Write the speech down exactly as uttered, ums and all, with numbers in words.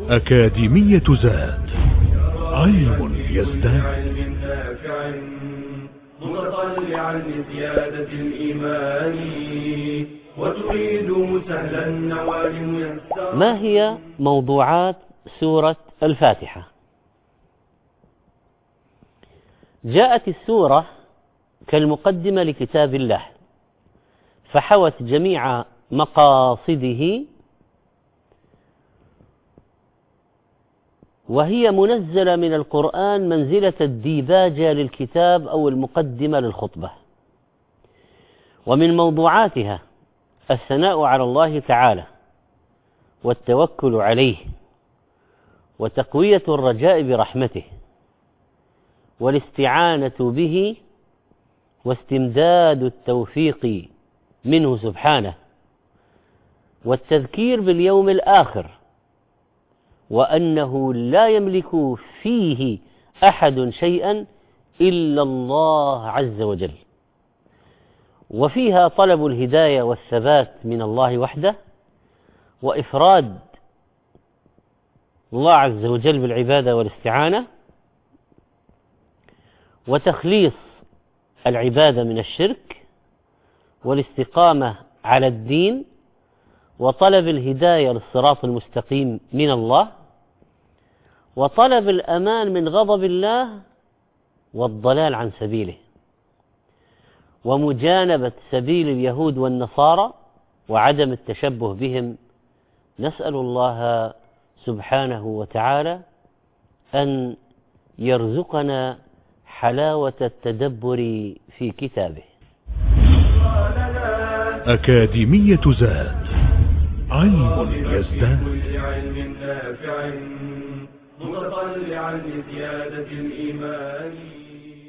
أكاديمية زاد، علم يزداد. متطلعا لزيادة الإيمان وتريد سهلا النوال ميسرا. ما هي موضوعات سورة الفاتحة؟ جاءت السورة كالمقدمة لكتاب الله، فحوت جميع مقاصده، وهي منزلة من القرآن منزلة الديباجة للكتاب أو المقدمة للخطبة. ومن موضوعاتها الثناء على الله تعالى والتوكل عليه وتقوية الرجاء برحمته والاستعانة به واستمداد التوفيق منه سبحانه والتذكير باليوم الآخر وأنه لا يملك فيه أحد شيئا إلا الله عز وجل. وفيها طلب الهداية والثبات من الله وحده، وإفراد الله عز وجل بالعبادة والاستعانة، وتخليص العبادة من الشرك، والاستقامة على الدين، وطلب الهداية للصراط المستقيم من الله، وطلب الأمان من غضب الله والضلال عن سبيله، ومجانبة سبيل اليهود والنصارى وعدم التشبه بهم. نسأل الله سبحانه وتعالى أن يرزقنا حلاوة التدبر في كتابه. أكاديمية زاد، علم يزداد. علم نافع متطلعا لزيادة الإيمان.